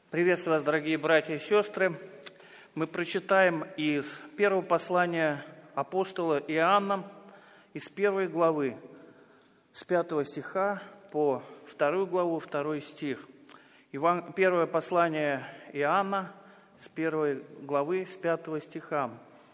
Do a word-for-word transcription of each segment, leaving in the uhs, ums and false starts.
Приветствую вас, дорогие братья и сестры. Мы прочитаем из первого послания апостола Иоанна, из первой главы, с пятого стиха по вторую главу, второй стих. Иван... Первое послание Иоанна с первой главы, с пятого стиха.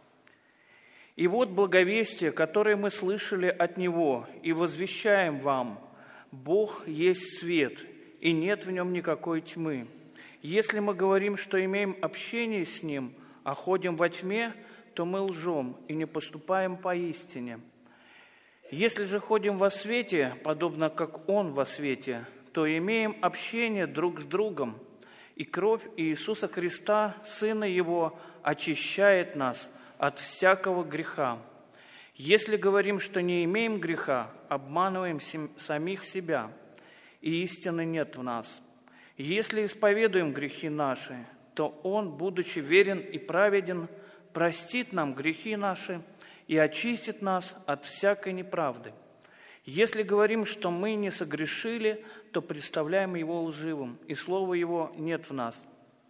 «И вот благовестие, которое мы слышали от Него, и возвещаем вам: Бог есть свет, и нет в нем никакой тьмы. Если мы говорим, что имеем общение с Ним, а ходим во тьме, то мы лжем и не поступаем по истине. Если же ходим во свете, подобно как Он во свете, то имеем общение друг с другом, и кровь Иисуса Христа, Сына Его, очищает нас от всякого греха. Если говорим, что не имеем греха, обманываем самих себя, и истины нет в нас. Если исповедуем грехи наши, то Он, будучи верен и праведен, простит нам грехи наши и очистит нас от всякой неправды. Если говорим, что мы не согрешили, то представляем Его лживым, и слова Его нет в нас.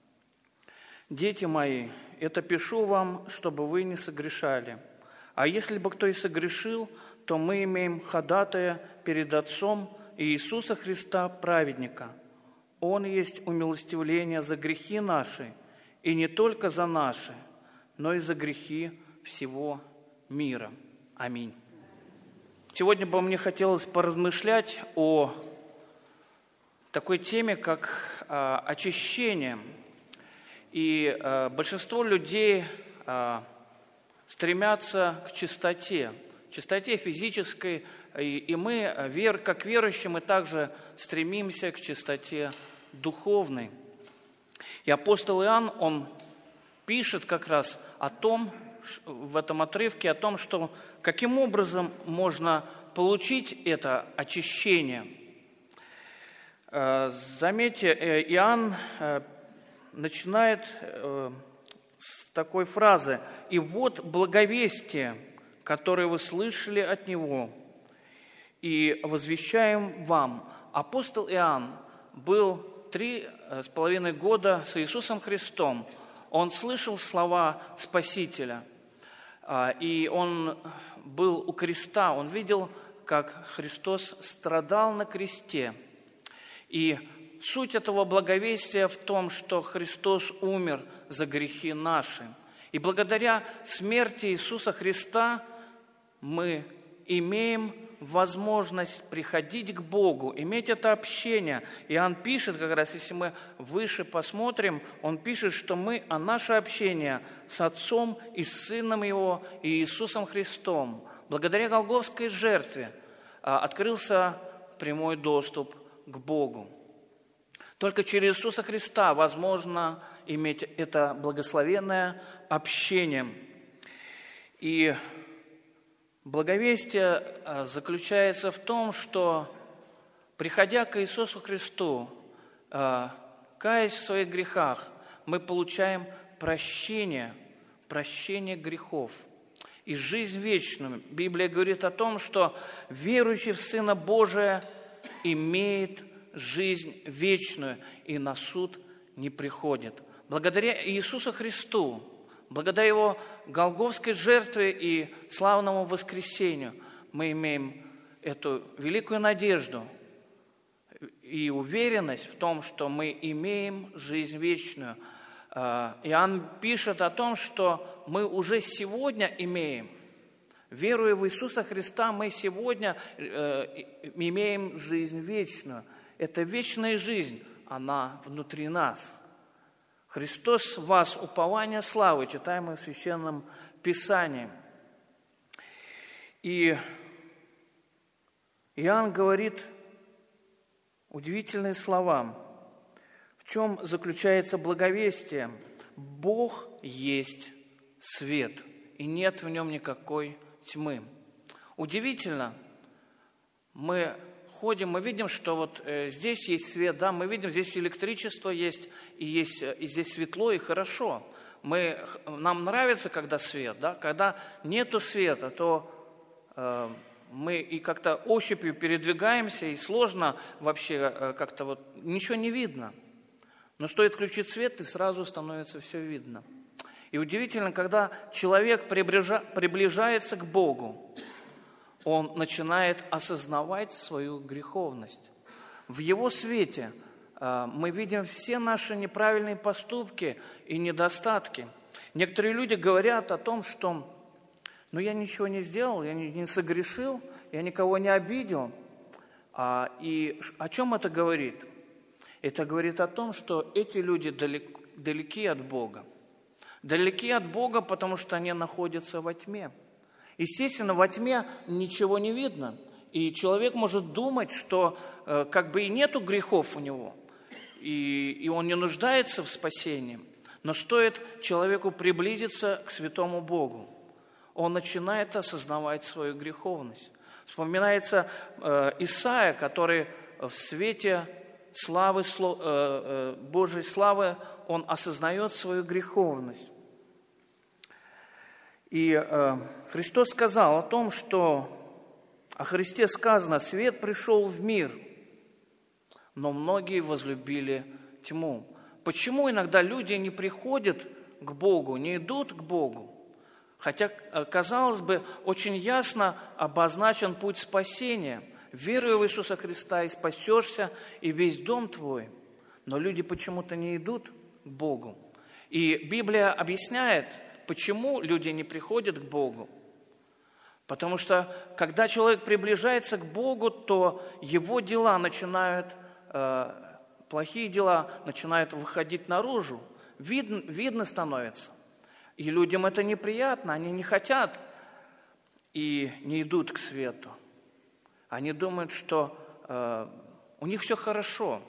Дети мои, это пишу вам, чтобы вы не согрешали. А если бы кто и согрешил, то мы имеем ходатая перед Отцом Иисуса Христа, праведника. Он есть умилостивление за грехи наши, и не только за наши, но и за грехи всего мира. Аминь». Сегодня бы мне хотелось поразмышлять о такой теме, как э, очищение. И э, большинство людей э, стремятся к чистоте, чистоте физической, и, и мы, вер, как верующие, мы также стремимся к чистоте духовной. И апостол Иоанн, он пишет как раз о том, в этом отрывке, о том, что каким образом можно получить это очищение. Заметьте, Иоанн начинает с такой фразы: «И вот благовестие, которое вы слышали от Него, и возвещаем вам». Апостол Иоанн был три с половиной года с Иисусом Христом. Он слышал слова Спасителя, и он был у креста, он видел, как Христос страдал на кресте. И суть этого благовестия в том, что Христос умер за грехи наши. И благодаря смерти Иисуса Христа мы имеем возможность приходить к Богу, иметь это общение. Иоанн пишет, как раз если мы выше посмотрим, он пишет, что мы, а наше общение с Отцом и с Сыном Его, и Иисусом Христом, благодаря Голгофской жертве открылся прямой доступ к Богу. Только через Иисуса Христа возможно иметь это благословенное общение. И благовестие заключается в том, что, приходя к Иисусу Христу, каясь в своих грехах, мы получаем прощение, прощение грехов и жизнь вечную. Библия говорит о том, что верующий в Сына Божия имеет жизнь вечную и на суд не приходит. Благодаря Иисусу Христу, благодаря Его голгофской жертве и славному воскресению мы имеем эту великую надежду и уверенность в том, что мы имеем жизнь вечную. Иоанн пишет о том, что мы уже сегодня имеем, веруя в Иисуса Христа, мы сегодня имеем жизнь вечную. Эта вечная жизнь, она внутри нас. Христос в вас, упование славы, читаем мы в Священном Писании. И Иоанн говорит удивительные слова. В чем заключается благовестие? Бог есть свет, и нет в нем никакой тьмы. Удивительно, мы ходим, мы видим, что вот э, здесь есть свет, да, мы видим, здесь электричество есть, и, есть, и здесь светло, и хорошо. Мы, нам нравится, когда свет, да, когда нету света, то э, мы и как-то ощупью передвигаемся, и сложно вообще э, как-то вот, ничего не видно. Но стоит включить свет, и сразу становится все видно. И удивительно, когда человек приближается к Богу, он начинает осознавать свою греховность. В Его свете мы видим все наши неправильные поступки и недостатки. Некоторые люди говорят о том, что «ну я ничего не сделал, я не согрешил, я никого не обидел». И о чем это говорит? Это говорит о том, что эти люди далеко, далеки от Бога. Далеки от Бога, потому что они находятся во тьме. Естественно, во тьме ничего не видно. И человек может думать, что э, как бы и нету грехов у него, и, и он не нуждается в спасении. Но стоит человеку приблизиться к святому Богу, он начинает осознавать свою греховность. Вспоминается э, Исаия, который в свете славы, сло, э, э, Божьей славы, он осознает свою греховность. И э, Христос сказал о том, что о Христе сказано: «Свет пришел в мир, но многие возлюбили тьму». Почему иногда люди не приходят к Богу, не идут к Богу? Хотя, казалось бы, очень ясно обозначен путь спасения. Веруй в Иисуса Христа, и спасешься, и весь дом твой. Но люди почему-то не идут к Богу. И Библия объясняет, почему люди не приходят к Богу. Потому что, когда человек приближается к Богу, то его дела начинают, э, плохие дела начинают выходить наружу. Видно, видно становится. И людям это неприятно, они не хотят и не идут к свету. Они думают, что э, у них все хорошо.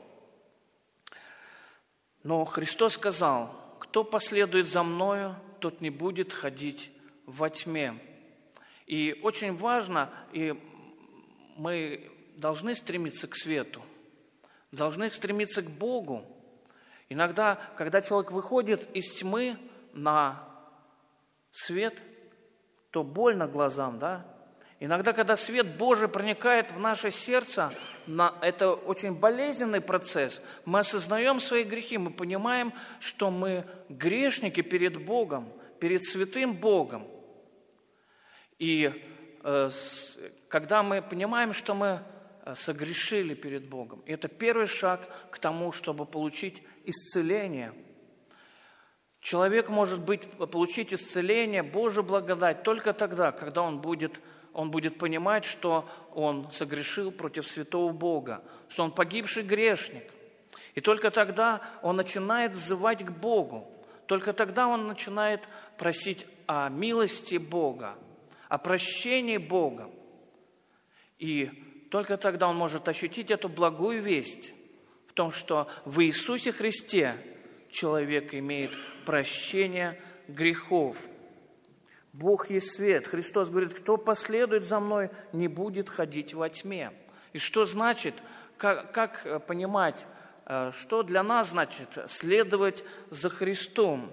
Но Христос сказал: «Кто последует за Мною, тот не будет ходить во тьме». И очень важно, и мы должны стремиться к свету, должны стремиться к Богу. Иногда, когда человек выходит из тьмы на свет, то больно глазам, да? Иногда, когда свет Божий проникает в наше сердце, это очень болезненный процесс. Мы осознаем свои грехи, мы понимаем, что мы грешники перед Богом, перед святым Богом. И э, с, когда мы понимаем, что мы согрешили перед Богом, это первый шаг к тому, чтобы получить исцеление. Человек может быть, получить исцеление, Божью благодать только тогда, когда он будет, он будет понимать, что он согрешил против святого Бога, что он погибший грешник. И только тогда он начинает взывать к Богу, только тогда он начинает просить о милости Бога, о прощении Бога. И только тогда он может ощутить эту благую весть в том, что в Иисусе Христе человек имеет прощение грехов. Бог есть свет. Христос говорит: кто последует за Мной, не будет ходить во тьме. И что значит, как, как понимать, что для нас значит следовать за Христом?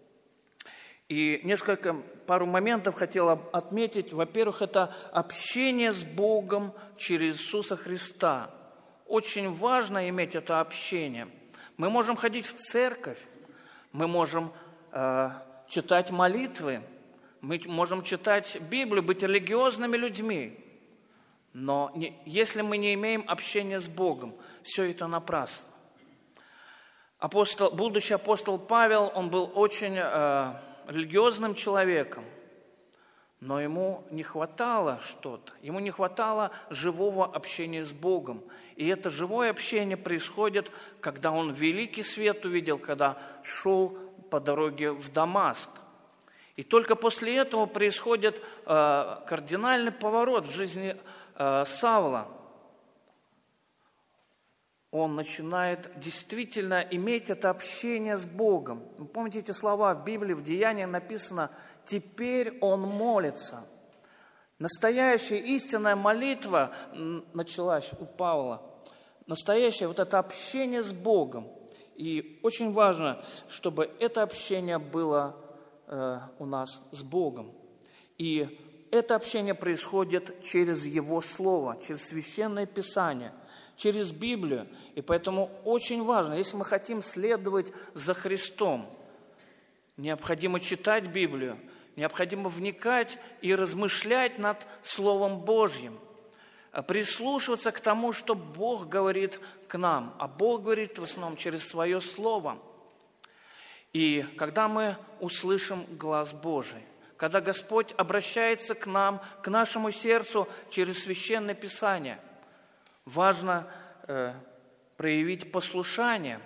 И несколько, пару моментов хотел отметить. Во-первых, это общение с Богом через Иисуса Христа. Очень важно иметь это общение. Мы можем ходить в церковь, мы можем э, читать молитвы, мы можем читать Библию, быть религиозными людьми. Но не, если мы не имеем общения с Богом, все это напрасно. Апостол, будущий апостол Павел, он был очень э, религиозным человеком, но ему не хватало что-то, ему не хватало живого общения с Богом. И это живое общение происходит, когда он великий свет увидел, когда шел по дороге в Дамаск. И только после этого происходит э, кардинальный поворот в жизни э, Савла. Он начинает действительно иметь это общение с Богом. Вы помните эти слова в Библии, в Деяниях написано: «Теперь он молится». Настоящая истинная молитва началась у Павла. Настоящее вот это общение с Богом. И очень важно, чтобы это общение было э, у нас с Богом. И это общение происходит через Его Слово, через Священное Писание, через Библию. И поэтому очень важно, если мы хотим следовать за Христом, необходимо читать Библию, необходимо вникать и размышлять над Словом Божьим, прислушиваться к тому, что Бог говорит к нам, а Бог говорит в основном через Свое Слово. И когда мы услышим глаз Божий, когда Господь обращается к нам, к нашему сердцу через Священное Писание, важно э, проявить послушание.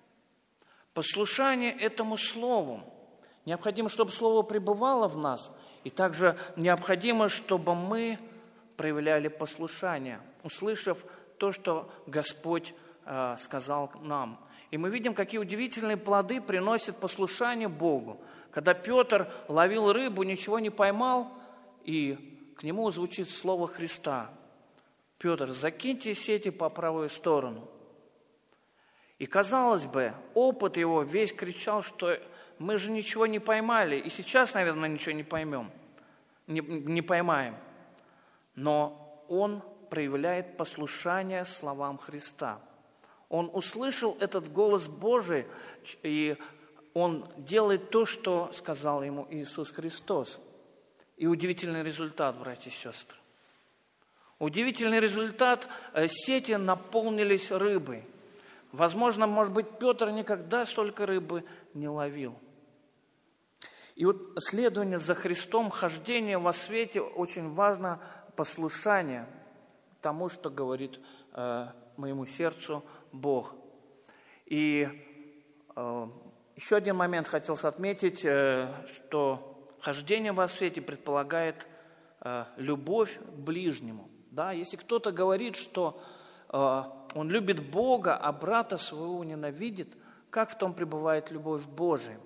Послушание этому Слову. Необходимо, чтобы Слово пребывало в нас, и также необходимо, чтобы мы проявляли послушание, услышав то, что Господь э, сказал нам. И мы видим, какие удивительные плоды приносит послушание Богу. Когда Петр ловил рыбу, ничего не поймал, и к нему звучит слово Христа: «Петр, закиньте сети по правую сторону». И, казалось бы, опыт его весь кричал, что мы же ничего не поймали, и сейчас, наверное, ничего не поймем, не, не поймаем. Но он проявляет послушание словам Христа. Он услышал этот голос Божий, и он делает то, что сказал ему Иисус Христос. И удивительный результат, братья и сестры. Удивительный результат – сети наполнились рыбой. Возможно, может быть, Петр никогда столько рыбы не ловил. И вот следование за Христом, хождение во свете, очень важно послушание тому, что говорит э, моему сердцу Бог. И э, еще один момент хотелось отметить, э, что хождение во свете предполагает э, любовь к ближнему. Да? Если кто-то говорит, что э, он любит Бога, а брата своего ненавидит, как в том пребывает любовь Божия?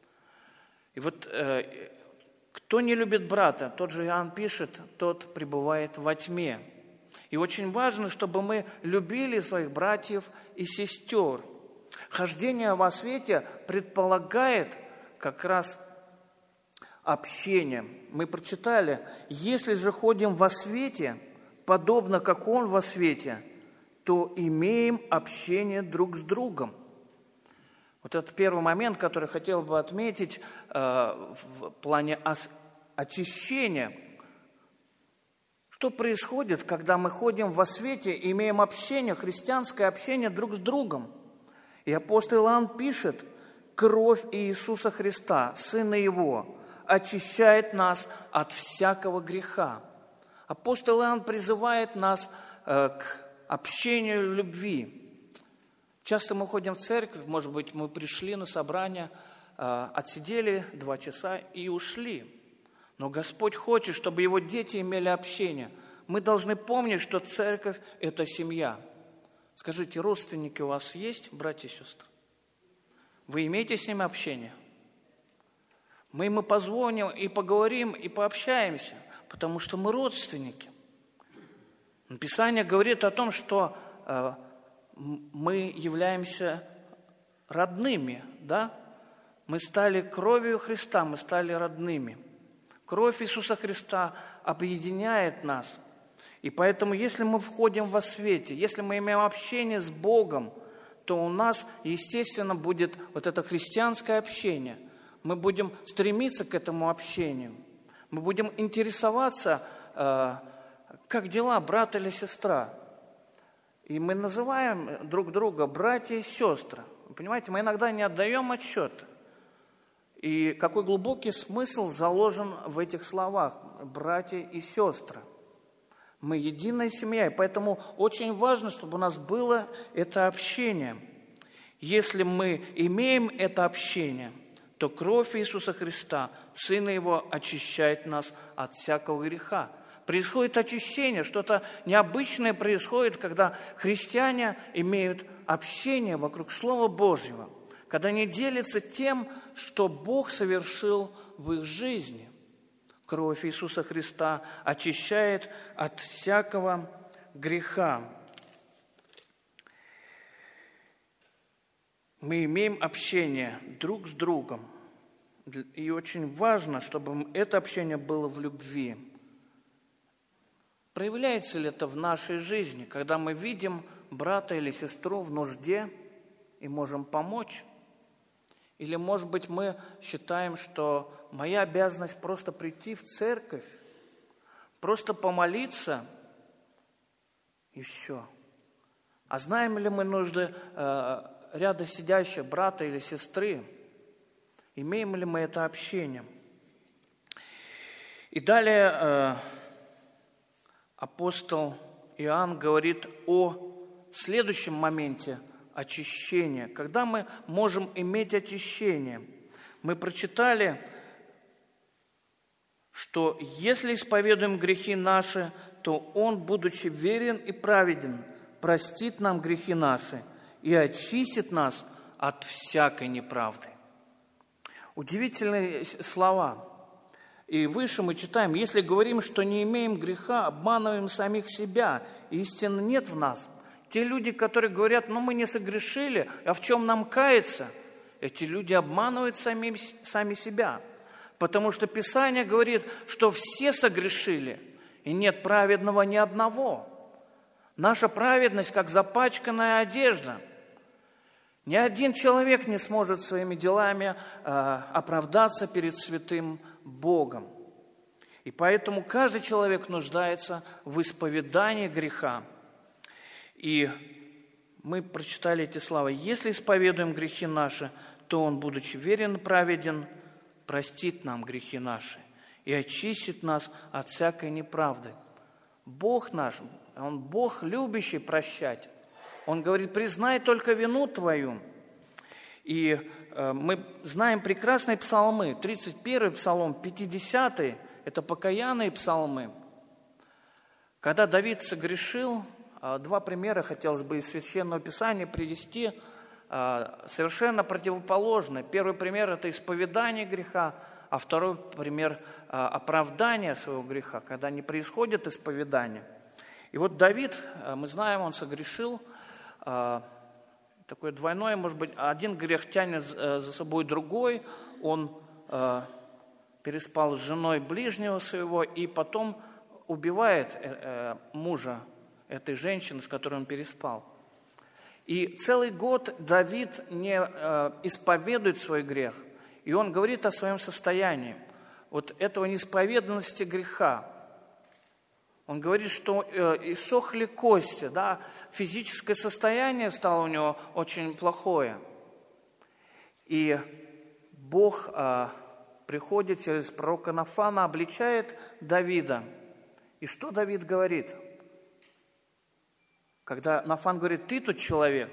И вот э, кто не любит брата, тот же Иоанн пишет, тот пребывает во тьме. И очень важно, чтобы мы любили своих братьев и сестер. Хождение во свете предполагает как раз общение. Мы прочитали: «Если же ходим во свете, подобно как Он во свете, то имеем общение друг с другом». Вот это первый момент, который хотел бы отметить э, в плане очищения. Что происходит, когда мы ходим во свете и имеем общение, христианское общение друг с другом? И апостол Иоанн пишет: «Кровь Иисуса Христа, Сына Его, очищает нас от всякого греха». Апостол Иоанн призывает нас э, к общению любви. Часто мы ходим в церковь, может быть, мы пришли на собрание, э, отсидели два часа и ушли. Но Господь хочет, чтобы Его дети имели общение. Мы должны помнить, что церковь – это семья. Скажите, родственники у вас есть, братья и сестры? Вы имеете с ними общение? Мы ему позвоним и поговорим, и пообщаемся, потому что мы родственники. Писание говорит о том, что э, мы являемся родными, да? Мы стали кровью Христа, мы стали родными. Кровь Иисуса Христа объединяет нас. И поэтому, если мы входим во свете, если мы имеем общение с Богом, то у нас, естественно, будет вот это христианское общение. Мы будем стремиться к этому общению. Мы будем интересоваться, э, как дела, брат или сестра. И мы называем друг друга братья и сестры. Вы понимаете, мы иногда не отдаем отчет. И какой глубокий смысл заложен в этих словах: братья и сестры. Мы единая семья, и поэтому очень важно, чтобы у нас было это общение. Если мы имеем это общение, то кровь Иисуса Христа, Сына Его, очищает нас от всякого греха. Происходит очищение, что-то необычное происходит, когда христиане имеют общение вокруг Слова Божьего, когда они делятся тем, что Бог совершил в их жизни. Кровь Иисуса Христа очищает от всякого греха. Мы имеем общение друг с другом. И очень важно, чтобы это общение было в любви. Проявляется ли это в нашей жизни, когда мы видим брата или сестру в нужде и можем помочь? Или, может быть, мы считаем, что моя обязанность просто прийти в церковь, просто помолиться и все. А знаем ли мы нужды э, рядом сидящего брата или сестры? Имеем ли мы это общение? И далее э, апостол Иоанн говорит о следующем моменте очищения. Когда мы можем иметь очищение? Мы прочитали, что если исповедуем грехи наши, то Он, будучи верен и праведен, простит нам грехи наши и очистит нас от всякой неправды. Удивительные слова. И выше мы читаем: если говорим, что не имеем греха, обманываем самих себя, истины нет в нас. Те люди, которые говорят: ну мы не согрешили, а в чем нам каяться? Эти люди обманывают сами, сами себя. Потому что Писание говорит, что все согрешили, и нет праведного ни одного. Наша праведность, как запачканная одежда. Ни один человек не сможет своими делами э, оправдаться перед святым Богом. И поэтому каждый человек нуждается в исповедании греха. И мы прочитали эти слова: если исповедуем грехи наши, то Он, будучи верен и праведен, простит нам грехи наши и очистит нас от всякой неправды. Бог наш, Он Бог, любящий прощать. Он говорит: признай только вину твою. И э, мы знаем прекрасные псалмы. тридцать первый псалом, пятидесятый – это покаянные псалмы. Когда Давид согрешил, э, два примера хотелось бы из Священного Писания привести, э, совершенно противоположные. Первый пример – это исповедание греха, а второй пример – э, оправдание своего греха, когда не происходит исповедание. И вот Давид, э, мы знаем, он согрешил, э, такое двойное, может быть, один грех тянет за собой другой, он э, переспал с женой ближнего своего и потом убивает э, мужа этой женщины, с которой он переспал. И целый год Давид не э, исповедует свой грех, и он говорит о своем состоянии, вот этого неисповеданности греха. Он говорит, что иссохли кости, да, физическое состояние стало у него очень плохое. И Бог а, приходит через пророка Нафана, обличает Давида. И что Давид говорит? Когда Нафан говорит: ты тут человек,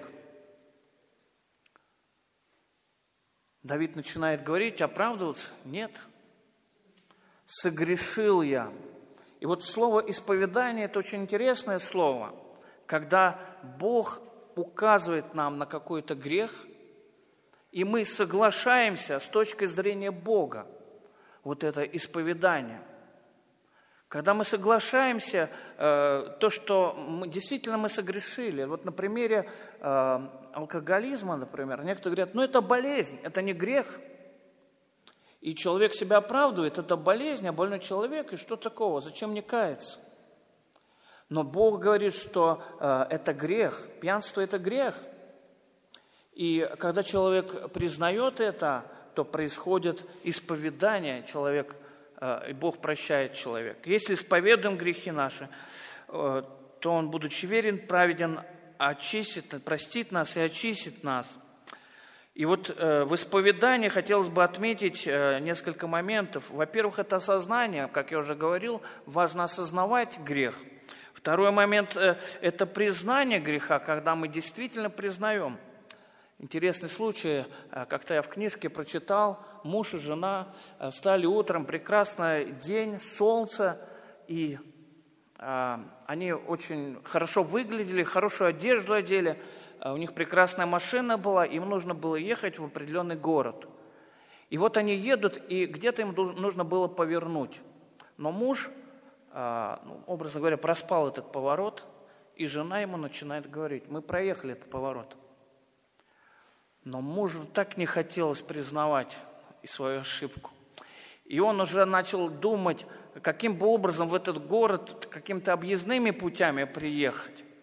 Давид начинает говорить, оправдываться: нет, согрешил я. И вот слово «исповедание» – это очень интересное слово, когда Бог указывает нам на какой-то грех, и мы соглашаемся с точки зрения Бога. Вот это исповедание. Когда мы соглашаемся, э, то, что мы, действительно мы согрешили. Вот на примере э, алкоголизма, например, некоторые говорят: ну это болезнь, это не грех. И человек себя оправдывает: это болезнь, а больной человек, и что такого, зачем мне каяться? Но Бог говорит, что э, это грех, пьянство – это грех. И когда человек признает это, то происходит исповедание, человек, э, и Бог прощает человека. Если исповедуем грехи наши, э, то Он, будучи верен, праведен, очистит, простит нас и очистит нас. И вот э, в исповедании хотелось бы отметить э, несколько моментов. Во-первых, это осознание, как я уже говорил, важно осознавать грех. Второй момент э, – это признание греха, когда мы действительно признаем. Интересный случай, э, как-то я в книжке прочитал, муж и жена э, встали утром, прекрасный день, солнце, и э, они очень хорошо выглядели, хорошую одежду одели. У них прекрасная машина была, им нужно было ехать в определенный город. И вот они едут, и где-то им нужно было повернуть. Но муж, образно говоря, проспал этот поворот, и жена ему начинает говорить: мы проехали этот поворот. Но мужу так не хотелось признавать и свою ошибку. И он уже начал думать, каким бы образом в этот город, какими-то объездными путями приехать.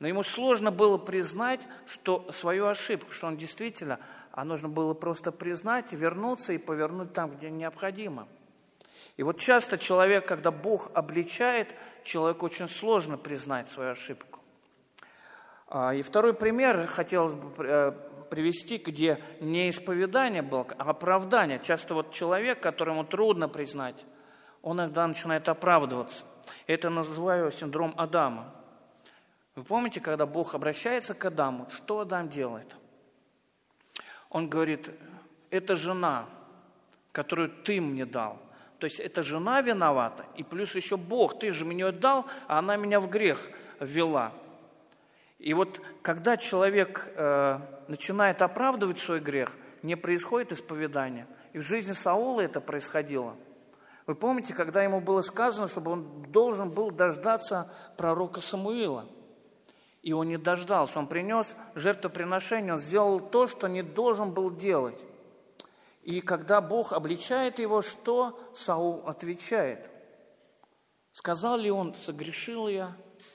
Но ему сложно было признать, что свою ошибку, что он действительно, а нужно было просто признать, вернуться и повернуть там, где необходимо. И вот часто человек, когда Бог обличает, человеку очень сложно признать свою ошибку. И второй пример хотелось бы привести, где не исповедание было, а оправдание. Часто вот человек, которому трудно признать, он иногда начинает оправдываться. Это называю синдром Адама. Вы помните, когда Бог обращается к Адаму, что Адам делает? Он говорит: это жена, которую ты мне дал. То есть это жена виновата, и плюс еще Бог, ты же мне дал, а она меня в грех ввела. И вот когда человек э, начинает оправдывать свой грех, не происходит исповедание. И в жизни Саула это происходило. Вы помните, когда ему было сказано, чтобы он должен был дождаться пророка Самуила. И он не дождался, он принес жертвоприношение, он сделал то, что не должен был делать. И когда Бог обличает его, что Саул отвечает? Сказал ли он: согрешил я?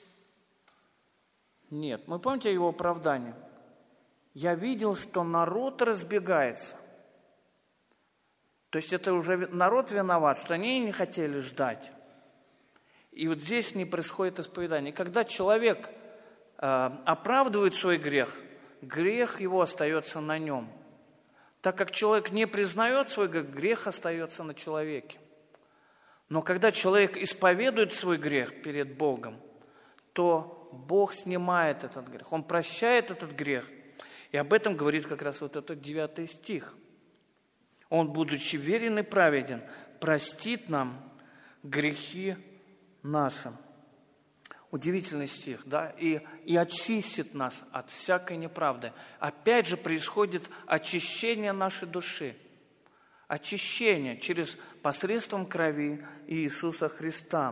Нет. Вы помните его оправдание? Я видел, что народ разбегается. То есть это уже народ виноват, что они не хотели ждать. И вот здесь не происходит исповедание. И когда человек э, оправдывает свой грех, грех его остается на нем. Так как человек не признает свой грех, грех остается на человеке. Но когда человек исповедует свой грех перед Богом, то Бог снимает этот грех, Он прощает этот грех. И об этом говорит как раз вот этот девятый стих. Он, будучи верен и праведен, простит нам грехи наши. Удивительный стих, да? И, и очистит нас от всякой неправды. Опять же происходит очищение нашей души. Очищение через посредством крови Иисуса Христа.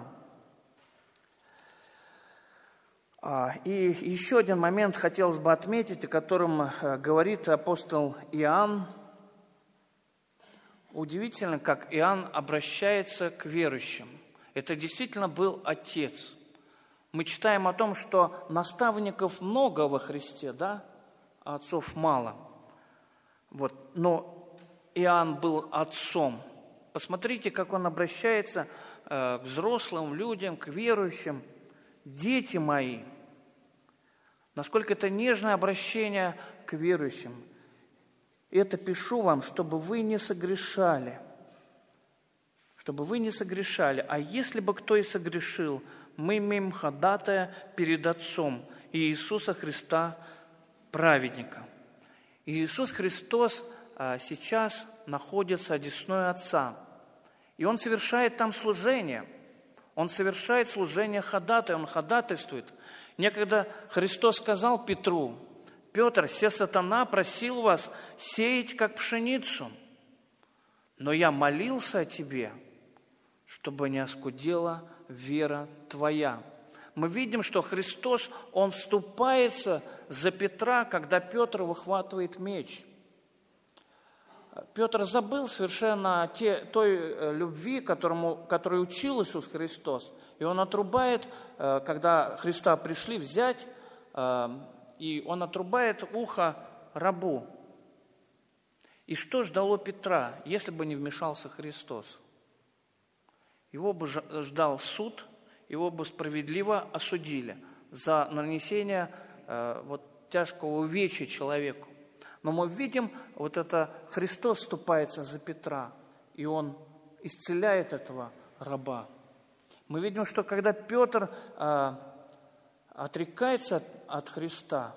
И еще один момент хотелось бы отметить, о котором говорит апостол Иоанн. Удивительно, как Иоанн обращается к верующим. Это действительно был отец. Мы читаем о том, что наставников много во Христе, да, а отцов мало. Вот. Но Иоанн был отцом. Посмотрите, как он обращается э, к взрослым людям, к верующим. «Дети мои». Насколько это нежное обращение к верующим. Это пишу вам, чтобы вы не согрешали. Чтобы вы не согрешали. А если бы кто и согрешил, мы имеем ходатая перед Отцом и Иисуса Христа, праведника. И Иисус Христос а, сейчас находится одесной Отца. И Он совершает там служение. Он совершает служение ходатая, Он ходатайствует. Некогда Христос сказал Петру: «Петр, се сатана просил вас сеять, как пшеницу, но я молился о тебе, чтобы не оскудела вера твоя». Мы видим, что Христос, Он вступается за Петра, когда Петр выхватывает меч. Петр забыл совершенно те, той любви, которому, которой учил Иисус Христос. И он отрубает, когда Христа пришли взять, и он отрубает ухо рабу. И что ждало Петра, если бы не вмешался Христос? Его бы ждал суд, его бы справедливо осудили за нанесение вот, тяжкого увечья человеку. Но мы видим, вот это Христос вступается за Петра, и Он исцеляет этого раба. Мы видим, что когда Петр а, отрекается от, от Христа,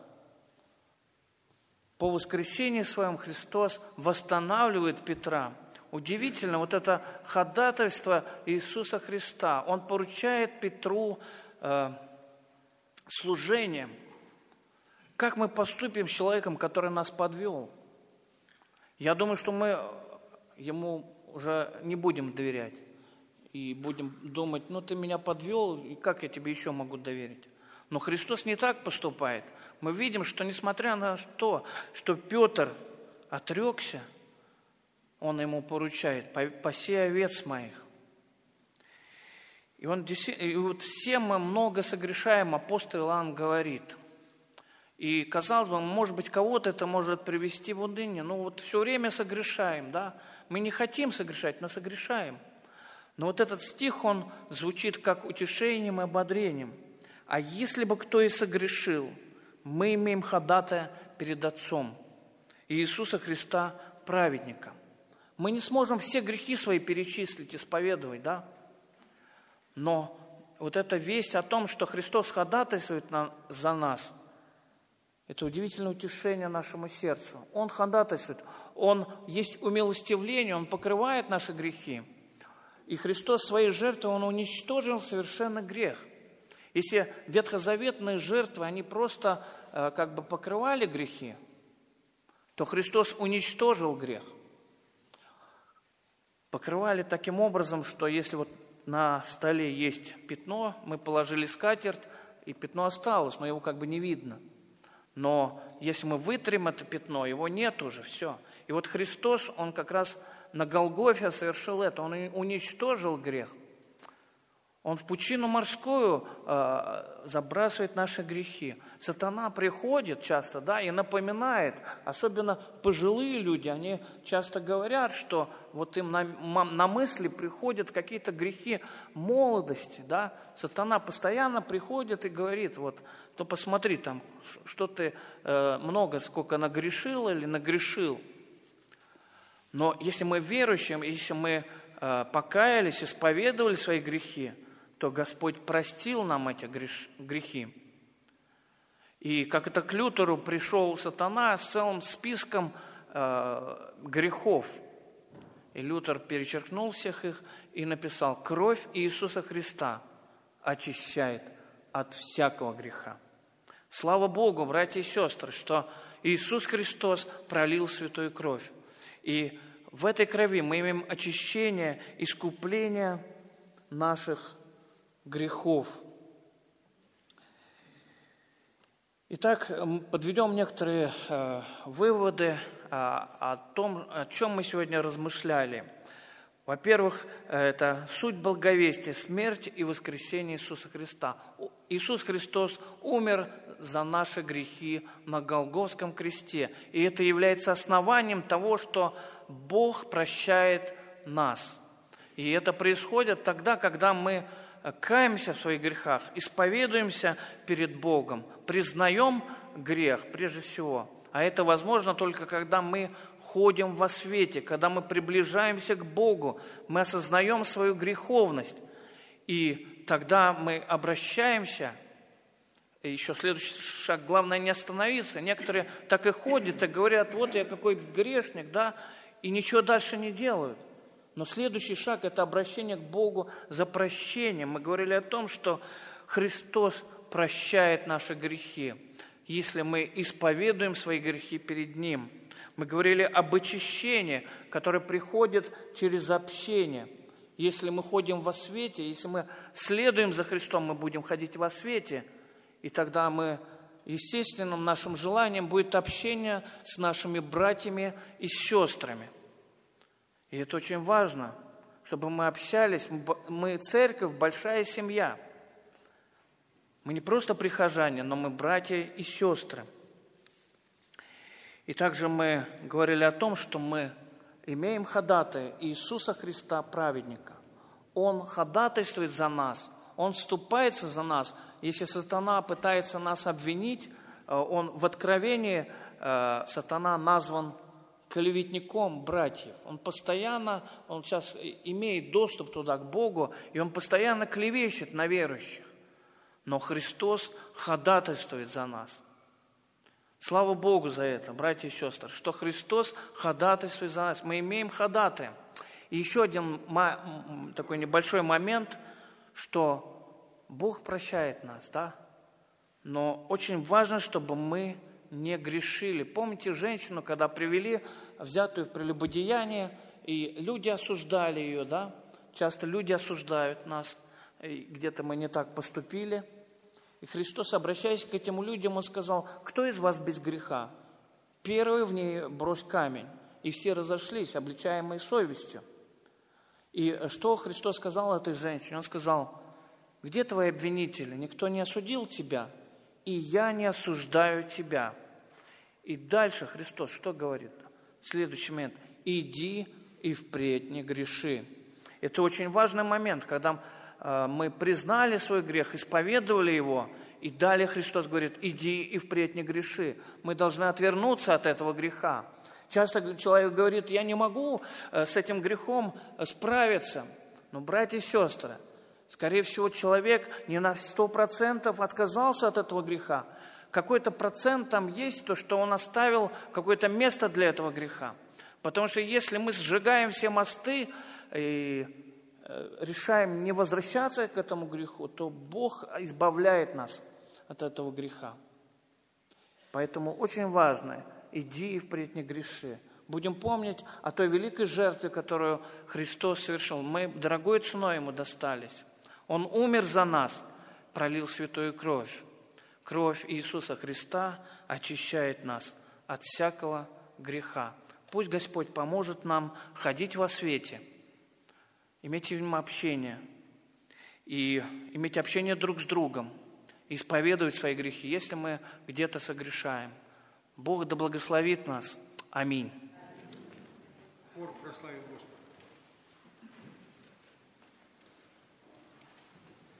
по воскресении своем Христос восстанавливает Петра. Удивительно, вот это ходатайство Иисуса Христа. Он поручает Петру э, служение. Как мы поступим с человеком, который нас подвел? Я думаю, что мы ему уже не будем доверять. И будем думать: ну ты меня подвел, и как я тебе еще могу доверить? Но Христос не так поступает. Мы видим, что несмотря на то, что Петр отрекся, Он ему поручает: паси овец моих. И, он, и вот все мы много согрешаем, апостол Иоанн говорит. И, казалось бы, может быть, кого-то это может привести в уныние. Ну вот все время согрешаем, да? Мы не хотим согрешать, но согрешаем. Но вот этот стих, он звучит как утешением и ободрением. А если бы кто и согрешил, мы имеем ходатая перед Отцом, Иисуса Христа, праведника. Мы не сможем все грехи свои перечислить, исповедовать, да? Но вот эта весть о том, что Христос ходатайствует на, за нас, это удивительное утешение нашему сердцу. Он ходатайствует, Он есть умилостивление, Он покрывает наши грехи. И Христос своей жертвой, Он уничтожил совершенно грех. Если ветхозаветные жертвы, они просто э, как бы покрывали грехи, то Христос уничтожил грех. Покрывали таким образом, что если вот на столе есть пятно, мы положили скатерть, и пятно осталось, но его как бы не видно. Но если мы вытрем это пятно, его нет уже, все. И вот Христос, Он как раз на Голгофе совершил это, Он уничтожил грех. Он в пучину морскую э, забрасывает наши грехи. Сатана приходит часто, да, и напоминает, особенно пожилые люди, они часто говорят, что вот им на, на мысли приходят какие-то грехи молодости, да. Сатана постоянно приходит и говорит, вот, то посмотри там, что ты э, много, сколько нагрешил или нагрешил. Но если мы верующие, если мы э, покаялись, исповедовали свои грехи, то Господь простил нам эти грехи. И как это к Лютеру пришел сатана с целым списком э, грехов. И Лютер перечеркнул всех их и написал: «Кровь Иисуса Христа очищает от всякого греха». Слава Богу, братья и сестры, что Иисус Христос пролил святую кровь. И в этой крови мы имеем очищение, искупление наших грехов. Итак, подведем некоторые э, выводы э, о том, о чем мы сегодня размышляли. Во-первых, это суть благовестия, смерть и воскресение Иисуса Христа. Иисус Христос умер за наши грехи на Голгофском кресте. И это является основанием того, что Бог прощает нас. И это происходит тогда, когда мы каемся в своих грехах, исповедуемся перед Богом, признаем грех прежде всего. А это возможно только когда мы ходим во свете, когда мы приближаемся к Богу, мы осознаем свою греховность. И тогда мы обращаемся. И еще следующий шаг, главное не остановиться. Некоторые так и ходят, и говорят: вот я какой грешник, да, и ничего дальше не делают. Но следующий шаг – это обращение к Богу за прощением. Мы говорили о том, что Христос прощает наши грехи, если мы исповедуем свои грехи перед Ним. Мы говорили об очищении, которое приходит через общение. Если мы ходим во свете, если мы следуем за Христом, мы будем ходить во свете, и тогда мы, естественным нашим желанием будет общение с нашими братьями и сестрами. И это очень важно, чтобы мы общались. Мы церковь, большая семья. Мы не просто прихожане, но мы братья и сестры. И также мы говорили о том, что мы имеем ходатая Иисуса Христа, праведника. Он ходатайствует за нас, Он вступается за нас. Если сатана пытается нас обвинить, он в Откровении, сатана назван клеветником братьев. Он постоянно, он сейчас имеет доступ туда, к Богу, и он постоянно клевещет на верующих. Но Христос ходатайствует за нас. Слава Богу за это, братья и сестры, что Христос ходатайствует за нас. Мы имеем ходатая. И еще один такой небольшой момент, что Бог прощает нас, да? Но очень важно, чтобы мы не грешили. Помните женщину, когда привели взятую в прелюбодеяние, и люди осуждали ее, да? Часто люди осуждают нас, где-то мы не так поступили. И Христос, обращаясь к этим людям, Он сказал: кто из вас без греха? Первый в ней брось камень. И все разошлись, обличаемые совестью. И что Христос сказал этой женщине? Он сказал: где твои обвинители? Никто не осудил тебя? и я не осуждаю тебя». И дальше Христос что говорит? Следующий момент. «Иди и впредь не греши». Это очень важный момент, когда э, мы признали свой грех, исповедовали его, и далее Христос говорит: «Иди и впредь не греши». Мы должны отвернуться от этого греха. Часто человек говорит: «Я не могу э, с этим грехом справиться». Но, братья и сестры, скорее всего, человек не на сто процентов отказался от этого греха. Какой-то процент там есть, то, что он оставил какое-то место для этого греха. Потому что если мы сжигаем все мосты и решаем не возвращаться к этому греху, то Бог избавляет нас от этого греха. Поэтому очень важно: иди и впредь не греши. Будем помнить о той великой жертве, которую Христос совершил. Мы дорогой ценой Ему достались. Он умер за нас, пролил святую кровь. Кровь Иисуса Христа очищает нас от всякого греха. Пусть Господь поможет нам ходить во свете, иметь общение, и иметь общение друг с другом, исповедовать свои грехи, если мы где-то согрешаем. Бог да благословит нас. Аминь. Хор прославит Господа.